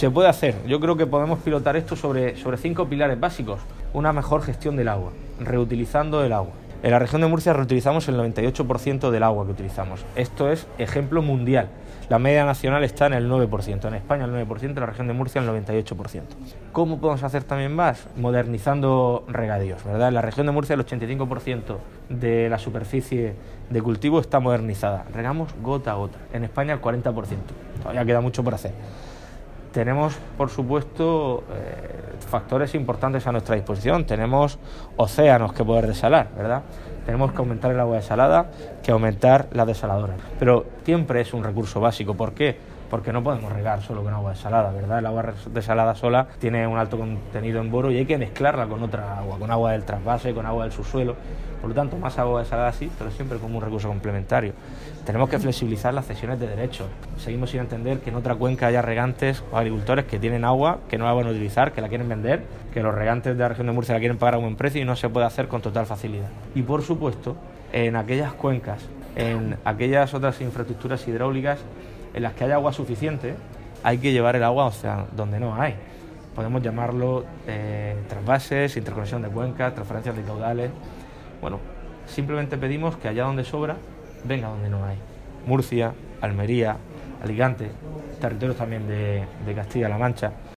Se puede hacer. Yo creo que podemos pilotar esto sobre 5 pilares básicos. Una mejor gestión del agua, reutilizando el agua. En la región de Murcia reutilizamos el 98% del agua que utilizamos. Esto es ejemplo mundial. La media nacional está en el 9%, en España el 9%, en la región de Murcia el 98%. ¿Cómo podemos hacer también más? Modernizando regadíos, ¿verdad? En la región de Murcia el 85% de la superficie de cultivo está modernizada. Regamos gota a gota. En España el 40%. Todavía queda mucho por hacer. Tenemos, por supuesto, factores importantes a nuestra disposición. Tenemos océanos que poder desalar, ¿verdad? Tenemos que aumentar el agua desalada, que aumentar las desaladoras. Pero siempre es un recurso básico. ¿Por qué? Porque no podemos regar solo con agua desalada, ¿verdad? El agua desalada sola tiene un alto contenido en boro y hay que mezclarla con otra agua, con agua del trasvase, con agua del subsuelo. Por lo tanto, más agua desalada sí, pero siempre como un recurso complementario. Tenemos que flexibilizar las cesiones de derechos. Seguimos sin entender que en otra cuenca haya regantes o agricultores que tienen agua, que no la van a utilizar, que la quieren vender, que los regantes de la región de Murcia la quieren pagar a buen precio y no se puede hacer con total facilidad. Y por supuesto, en aquellas cuencas, en aquellas otras infraestructuras hidráulicas en las que haya agua suficiente, hay que llevar el agua hacia donde no hay. Podemos llamarlo trasvases, interconexión de cuencas, transferencias de caudales. Bueno, simplemente pedimos que allá donde sobra, venga donde no hay. Murcia, Almería, Alicante, territorios también de Castilla-La Mancha.